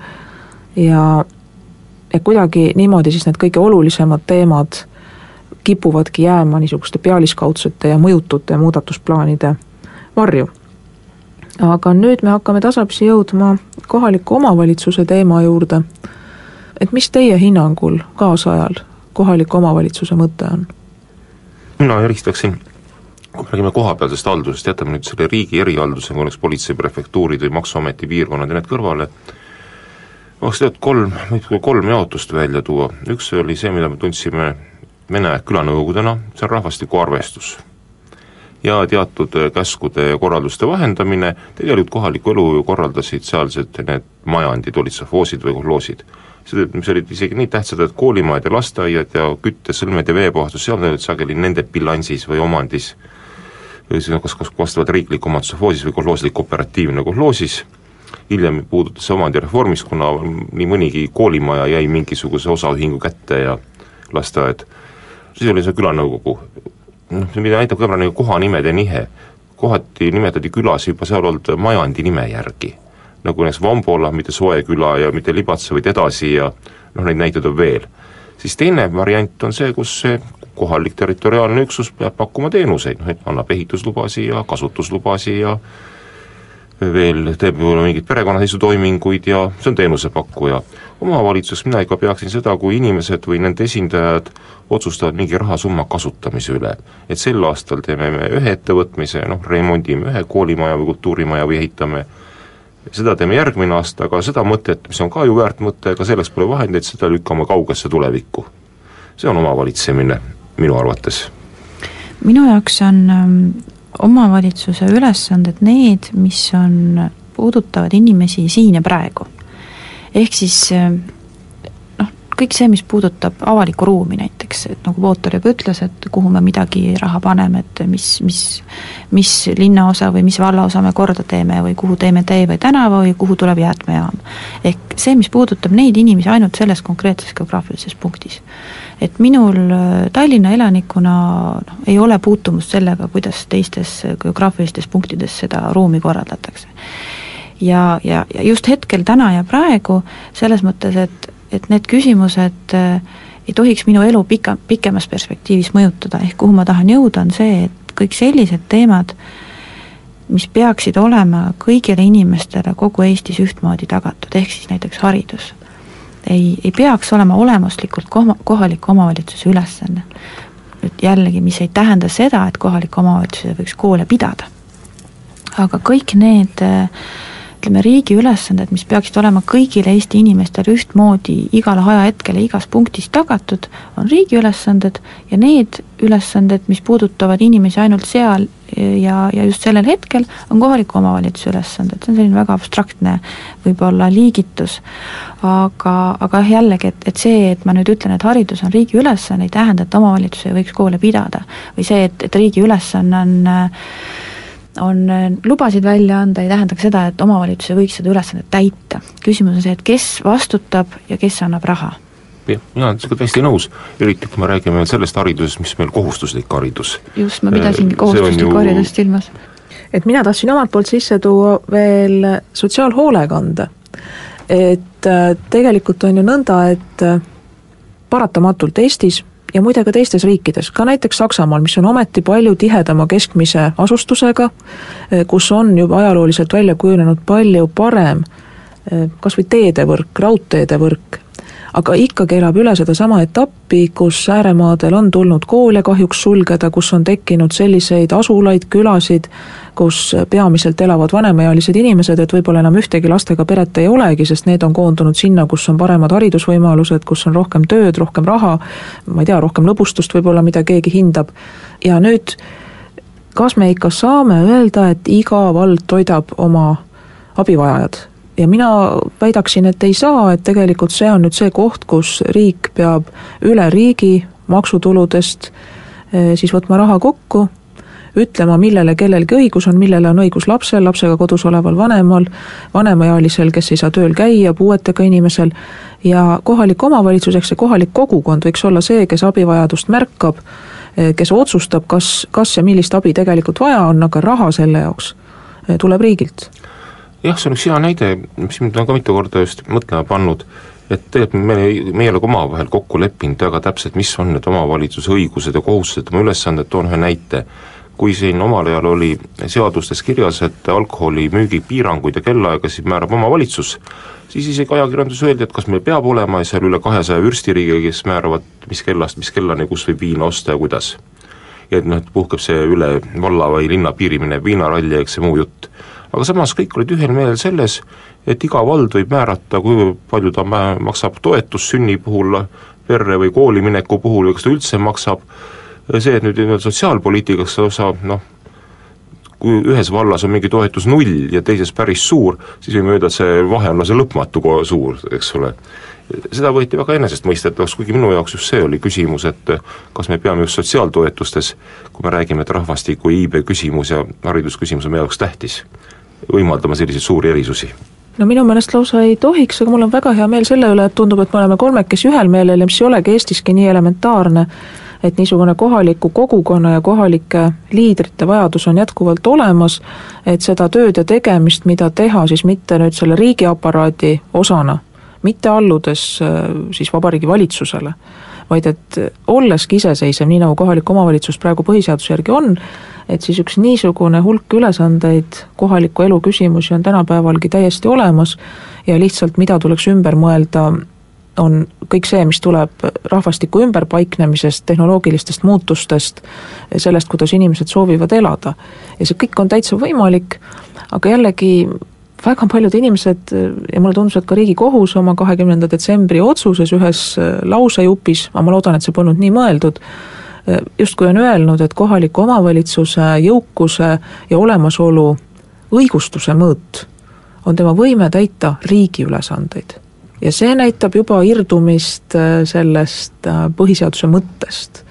ja kuidagi niimoodi siis need kõige olulisemad teemad kipuvadki jääma niisuguste pealiskaudsete ja mõjutute muudatusplaanide varju. Aga nüüd me hakkame tasapisi jõudma kohaliku omavalitsuse teema juurde, et mis teie hinnangul kaasajal kohaliku omavalitsuse mõte on? Mina eristaksin, kui me räägime kohapealsest haldusest, jätame nüüd selle riigi erihalduse, kui oleks politsei, prefektuurid või maksuameti piirkonnad ja need kõrvale, oleks kolm jaotust välja tuua. Üks oli see, mida me tundsime Vene külanõukogudena, see on rahvastiku arvestus ja teatud käskude ja korralduste vahendamine. Tegelikult kohaliku elu korraldasid sealsed need majandid, olid sofoosid või kohloosid. See olid isegi nii tähtsad, et koolimajad ja lasteaiad ja kütte, sõlmed ja veepuhastus, seal olid sageli nende bilansis või omandis, kas vastavalt riiklik omand sofoosis või kohlooslik operatiivne kohloosis. Hiljem puudutas omandireformis, kuna nii mõnigi koolimaja jäi mingisuguse osaühingu kätte ja lasteaed. Siis oli see külanõukogu, mida näitab ka nagu kohanimede nihe. Kohati nimetati külasi juba seal olnud majandi nime järgi, nagu näiteks Vambola, mitte Soeküla ja mitte Libatsa, vaid edasi ja neid näitud on veel. Siis teine variant on see, kus see kohalik territoriaalne üksus peab pakkuma teenuseid, annab ehituslubasi ja kasutuslubasi ja veel teeb võib-olla mingid perekonnaseisutoiminguid ja see on teenusepakkuja. Omavalitsus mina ikka peaksin seda, kui inimesed või nende esindajad otsustavad mingi rahasumma kasutamise üle. Et sel aastal teeme me ühe ettevõtmise, remondime ühe koolimaja või kultuurimaja või ehitame. Seda teeme järgmine aasta, aga seda mõtet, mis on ka ju väärt mõte, aga selleks pole vahendeid, seda lükkame kaugesse tulevikku. See on omavalitsemine minu arvates. Minu jaoks on omavalitsuse ülesanded need, mis puudutavad inimesi siin ja praegu. Ehk siis kõik see, mis puudutab avalikku ruumi näiteks, et nagu Vootor juba ütles, et kuhu me midagi raha paneme, et mis linnaosa või mis vallaosa me korda teeme või kuhu teeme tee või tänava või kuhu tuleb jäätmejaam. Ehk see, mis puudutab neid inimesi ainult selles konkreetses geograafilises punktis. Et minul Tallinna elanikuna ei ole puutumust sellega, kuidas teistes geograafilistes punktides seda ruumi korraldatakse. Ja just hetkel täna ja praegu selles mõttes, et need küsimused ei tohiks minu elu pikemas perspektiivis mõjutada, ehk kuhu ma tahan jõuda on see, et kõik sellised teemad, mis peaksid olema kõigile inimestele kogu Eestis ühtmoodi tagatud, ehk siis näiteks haridus, ei peaks olema olemuslikult kohaliku omavalitsuse ülesanne. Nüüd jällegi, mis ei tähenda seda, et kohaliku omavalitsuse võiks koole pidada. Aga kõik need riigi ülesanded, mis peaksid olema kõigile Eesti inimestele ühtmoodi igal ajahetkel ja igas punktis tagatud, on riigi ülesanded ja need ülesanded, mis puudutavad inimesi ainult seal ja just sellel hetkel, on kohaliku omavalitsuse ülesanded. See on selline väga abstraktne võib-olla liigitus, aga jällegi, et see, et ma nüüd ütlen, et haridus on riigi ülesanne, ei tähenda, et omavalitsus ei võiks koole pidada või see, et riigi ülesanne on lubasid välja anda, ei tähenda ka seda, et omavalitsus võiks seda ülesannet täita. Küsimus on see, et kes vastutab ja kes annab raha. mina olen täiesti nõus, eriti kui me räägime sellest haridusest, mis meil kohustuslik haridus. Just, ma pidasingi kohustuslik haridust silmas. Et mina tahtsin omalt poolt sisse tuua veel sotsiaalhoolekande. Et tegelikult on ju nõnda, et paratamatult Eestis ja muide ka teistes riikides, ka näiteks Saksamaal, mis on ometi palju tihedama keskmise asustusega, kus on juba ajalooliselt välja kujunenud palju parem kas või teedevõrk, raudteedevõrk, aga ikkagi elab üle seda sama etappi, kus ääremaadel on tulnud koole kahjuks sulgeda, kus on tekkinud selliseid asulaid, külasid, kus peamiselt elavad vanemaealised inimesed, et võib-olla enam ühtegi lastega peret ei olegi, sest need on koondunud sinna, kus on paremad haridusvõimalused, kus on rohkem tööd, rohkem raha, ma ei tea, rohkem lõbustust võib-olla, mida keegi hindab. Ja nüüd, kas me ikka saame öelda, et iga vald toidab oma abivajajad? Ja mina väidaksin, et ei saa, et tegelikult see on nüüd see koht, kus riik peab üle riigi maksutuludest siis võtma raha kokku, ütlema, millele kellelgi õigus on, millele on õigus lapsel, lapsega kodus oleval vanemal, vanemaealisel, kes ei saa tööl käia, puuetega inimesel, ja kohalik omavalitsuseks ja kohalik kogukond võiks olla see, kes abivajadust märkab, kes otsustab, kas ja millist abi tegelikult vaja on, aga raha selle jaoks tuleb riigilt. Jah, see on üks hea näide, mis mind on ka mitu korda just mõtlema pannud, et tegelikult me ei ole omavahel kokku leppinud väga täpselt, mis on need omavalitsuse õigused ja kohustused, ma ülesanded toon ühe näite. Kui siin omal ajal oli seadustes kirjas, et alkoholi müügi piiranguid ja kellaaegasid määrab omavalitsus, siis isegi ajakirjandus öeldi, et kas meil peab olema seal üle 200 vürstiriigi, kes määravad, mis kellani, kus võib viina osta ja kuidas. Ja et puhkeb see üle valla või linna piirimine, viinaralli, eks see muu jutt. Aga samas kõik olid ühel meelel selles, et iga vald võib määrata, kui palju ta maksab toetus sünni puhul, perre või kooli mineku puhul, või kas ta üldse maksab. See, et nüüd sotsiaalpoliitikaks saab, kui ühes vallas on mingi toetus 0 ja teises päris suur, siis võime öelda, et see vahe on see lõpmatu suur, eks ole. Seda võeti väga enesestmõistetavaks, kuigi minu jaoks just see oli küsimus, et kas me peame just sotsiaaltoetustes, kui me räägime, et rahvastiku iibe küsimus ja haridusküsimus on meie jaoks tähtis, võimaldama selliseid suuri erisusi. No minu meelest lausa ei tohiks, aga mul on väga hea meel selle üle, et tundub, et me oleme kolmekesi ühel meelel ja mis ei olegi Eestiski nii elementaarne, et niisugune kohaliku kogukonna ja kohalike liidrite vajadus on jätkuvalt olemas, et seda tööd ja tegemist, mida teha siis mitte nüüd selle riigiaparaadi osana, mitte alludes siis Vabariigi Valitsusele, vaid et olleski iseseisev, nii nagu kohalik omavalitsus praegu põhiseaduse järgi on, et siis üks niisugune hulk ülesandeid kohaliku elu küsimusi on tänapäevalgi täiesti olemas ja lihtsalt mida tuleks ümber mõelda, on kõik see, mis tuleb rahvastiku ümberpaiknemisest, tehnoloogilistest muutustest, sellest, kuidas inimesed soovivad elada. Ja see kõik on täitsa võimalik, aga jällegi väga paljud inimesed ja mulle tundus, et ka Riigikohus oma 20. detsembri otsuses ühes lausejupis, ma loodan, et see polnud nii mõeldud, justkui on öelnud, et kohaliku omavalitsuse jõukuse ja olemasolu õigustuse mõõt on tema võime täita riigi ülesandeid. Ja see näitab juba irdumist sellest põhiseaduse mõttest.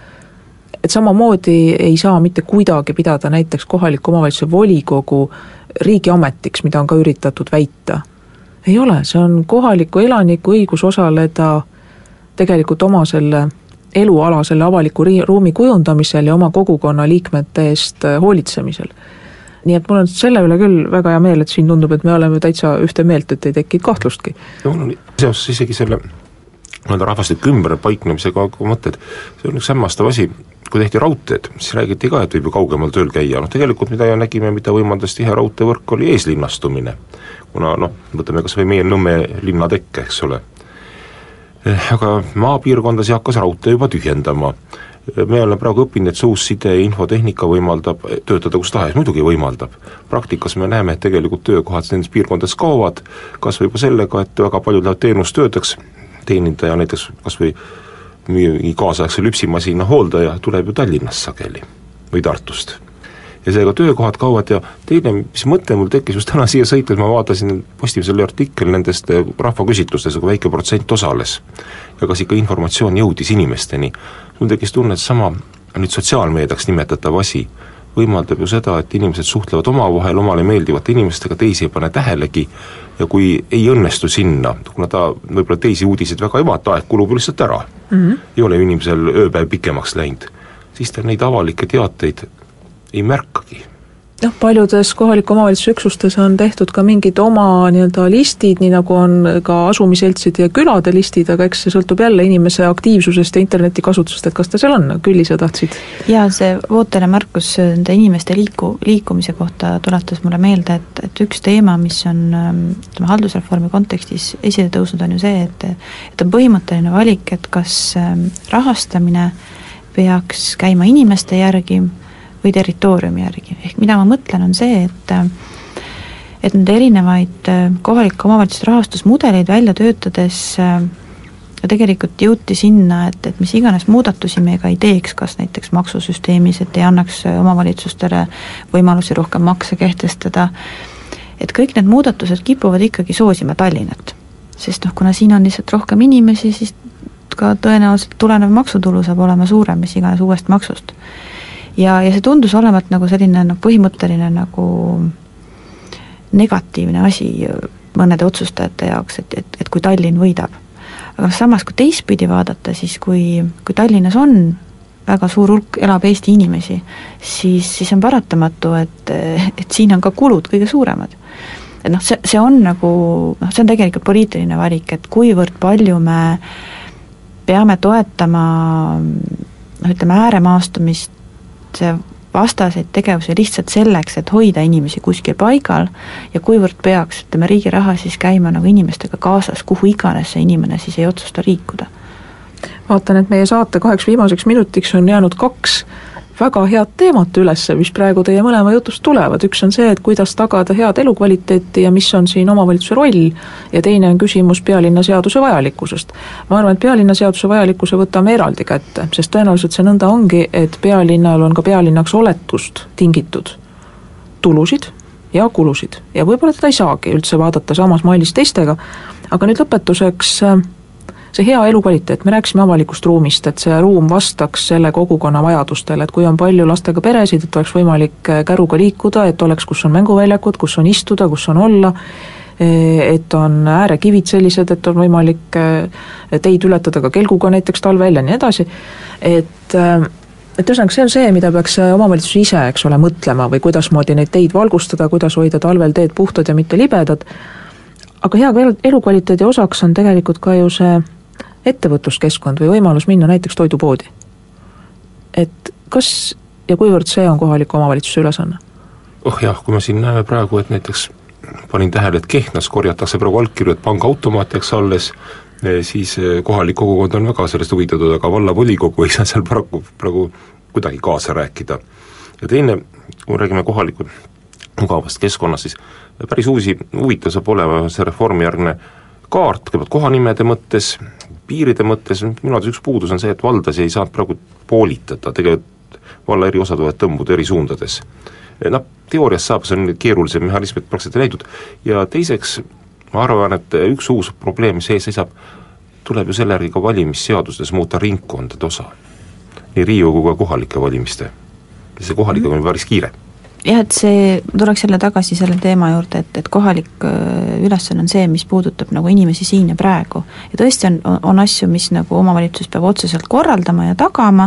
Et samamoodi ei saa mitte kuidagi pidada näiteks kohaliku omavalitsuse volikogu riigiametiks, mida on ka üritatud väita. Ei ole, see on kohaliku elaniku õigus osaleda tegelikult oma selle eluala, selle avaliku ruumi kujundamisel ja oma kogukonna liikmete eest hoolitsemisel. Nii et mul on selle üle küll väga hea meel, et siin tundub, et me oleme täitsa ühte meelt, et ei tekkinud kahtlustki. Ja mul on seoses isegi selle rahvastiku ümberpaiknemisega mõtted, see on üks hämmastav asi, kui tehti raudteed, siis räägiti ka, et võib ju kaugemal tööl käia, tegelikult mida nägime, mida võimaldas tihe raudteevõrk oli eeslinnastumine, kuna võtame kas või meie Nõmme linna tekke, eks ole. Aga maapiirkondas hakkas raudtee juba tühjendama. Me oleme praegu õppinud, et see uus side ja infotehnika võimaldab töötada kus tahes, muidugi võimaldab. Praktikas me näeme, et tegelikult töökohad nendes piirkondades kaovad, kas või juba sellega, et väga paljud lähevad teenustöödeks, teenindaja näiteks kas või kaasaegse lüpsimasina hooldaja tuleb ju Tallinnast sageli või Tartust. Ja seega töökohad kaovad ja teine, mis mõte mul tekkis just täna siia sõites, ma vaatasin Postimisele artikkel nendest rahvaküsitlustes, kui väike protsent osales ja kas ikka informatsioon jõudis inimesteni. Mul tekkis tunne, et sama nüüd sotsiaalmeediaks nimetatav asi võimaldab ju seda, et inimesed suhtlevad omavahel, omale meeldivate inimestega, teisi ei pane tähelegi ja kui ei õnnestu sinna, kuna ta võib-olla teisi uudiseid väga ei vaata, aeg kulub lihtsalt ära, ei ole inimesel ööpäev pikemaks läinud, siis ta neid avalikke teateid ei märkagi. Paljudes kohaliku omavalitsuse üksustes on tehtud ka mingid oma nii-öelda listid, nii nagu on ka asumiseltside ja külade listid, aga eks see sõltub jälle inimese aktiivsusest ja internetikasutusest, et kas ta seal on, Külli, sa tahtsid? Jaa, see Vootele märkus nende inimeste liikumise kohta tuletas mulle meelde, et üks teema, mis on haldusreformi kontekstis esile tõusnud, on ju see, et on põhimõtteline valik, et kas rahastamine peaks käima inimeste järgi või territooriumi järgi. Ehk mida ma mõtlen on see, et need erinevaid kohalike omavalitsuste rahastusmudeleid välja töötades tegelikult jõuti sinna, et mis iganes muudatusi me ka ei teeks, kas näiteks maksusüsteemis, et ei annaks omavalitsustele võimalusi rohkem makse kehtestada, et kõik need muudatused kipuvad ikkagi soosima Tallinnat. Sest kuna siin on lihtsalt rohkem inimesi, siis ka tõenäoliselt tulenev maksutulu saab olema suurem, mis iganes uuest maksust. Ja see tundus olevat nagu selline põhimõtteline nagu negatiivne asi mõnede otsustajate jaoks, et kui Tallinn võidab. Aga samas, kui teistpidi vaadata, siis kui Tallinnas on väga suur hulk elab Eesti inimesi, siis on paratamatu, et siin on ka kulud kõige suuremad. Et see on nagu, see on tegelikult poliitiline valik, et kuivõrd palju me peame toetama ütleme ääremaastumist vastaseid tegevusi lihtsalt selleks, et hoida inimesi kuskil paigal ja kuivõrd peaks, riigi raha siis käima nagu inimestega kaasas, kuhu iganes see inimene siis ei otsusta liikuda. Vaatan, et meie saate 2 viimaseks minutiks on jäänud 2 väga head teemat ülesse, mis praegu teie mõlema jutust tulevad. Üks on see, et kuidas tagada head elukvaliteeti ja mis on siin omavalitsuse roll ja teine on küsimus pealinnaseaduse vajalikkusest. Ma arvan, et pealinnaseaduse vajalikkuse võtame eraldi kätte, sest tõenäoliselt see nõnda ongi, et pealinnal on ka pealinnaks oletust tingitud tulusid ja kulusid ja võib-olla teda ei saagi üldse vaadata samas mailis teistega, aga nüüd lõpetuseks see hea elukvaliteet, me rääkisime avalikust ruumist, et see ruum vastaks selle kogukonna vajadustele, et kui on palju lastega peresid, et oleks võimalik käruga liikuda, et oleks, kus on mänguväljakud, kus on istuda, kus on olla, et on äärekivid sellised, et on võimalik teid ületada ka kelguga näiteks talvel ja nii edasi, et ühesõnaga see on see, mida peaks omavalitsus ise, eks ole, mõtlema või kuidasmoodi neid teid valgustada, kuidas hoida talvel teed puhtad ja mitte libedad, aga hea elukvaliteedi osaks on tegelikult ka ju see ettevõtluskeskkond või võimalus minna näiteks toidupoodi. Et kas ja kuivõrd see on kohaliku omavalitsuse ülesanne? Jah, kui me siin näeme praegu, et näiteks panin tähele, et Kehtnas korjatakse praegu allkirju, et pangaautomaat jääks alles, siis kohalik kogukond on väga sellest huvitatud, aga vallavolikogu ei saa seal praegu kuidagi kaasa rääkida. Ja teine, kui räägime kohalikud mugavast keskkonnast, siis päris huvitav saab olema see reformijärgne kaart, kõigepealt kohanimede mõttes, piiride mõttes, minu arvates üks puudus on see, et valdasid ei saanud praegu poolitada, tegelikult valla eri osad võivad tõmbuda eri suundades. Teoorias saab, see on keerulisem mehhanism, et praktiliselt näidud, ja teiseks ma arvan, et üks uus probleem, mis seisab, tuleb ju selle järgi ka valimisseadustes muuta ringkondade osa, nii Riigikogu kui kohalike valimiste, see kohalike on päris kiire. Jah, et see, tuleks jälle tagasi selle teema juurde, et kohalik ülesanne on see, mis puudutab nagu inimesi siin ja praegu. Ja tõesti on asju, mis nagu omavalitsus peab otseselt korraldama ja tagama,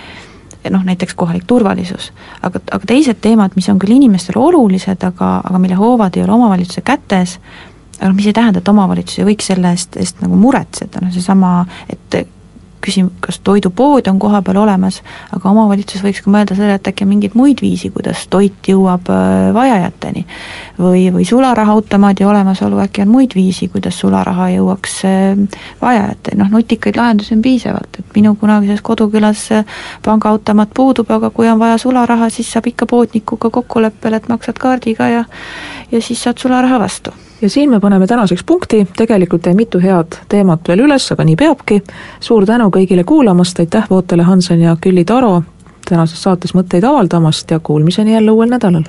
näiteks kohalik turvalisus. Aga teised teemad, mis on küll inimestele olulised, aga mille hoovad ei ole omavalitsuse kätes, aga mis ei tähenda, et omavalitsus ei võiks selle eest nagu muretseda, see sama, et kas toidupood on koha peal olemas, aga omavalitsus võiks ka mõelda selle, et äkki mingid muid viisi, kuidas toit jõuab vajajateni. Või sularahaautomaadi olemasolu, äkki on muid viisi, kuidas sularaha jõuaks vajajateni. Nutikaid lahendusi on piisavalt, et minu kunagises kodukülas pangaautomaat puudub, aga kui on vaja sularaha, siis saab ikka poodnikuga kokkuleppel, et maksad kaardiga ja siis saad sularaha vastu. Ja siin me paneme tänaseks punkti, tegelikult jäi mitu head teemat veel üles, aga nii peabki. Suur tänu kõigile kuulamast, aitäh Vootele Hansen ja Külli Taro tänases saates mõtteid avaldamast ja kuulmiseni jälle uuel nädalal.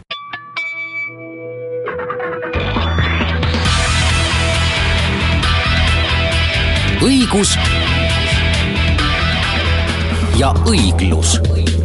Õigus ja õiglus.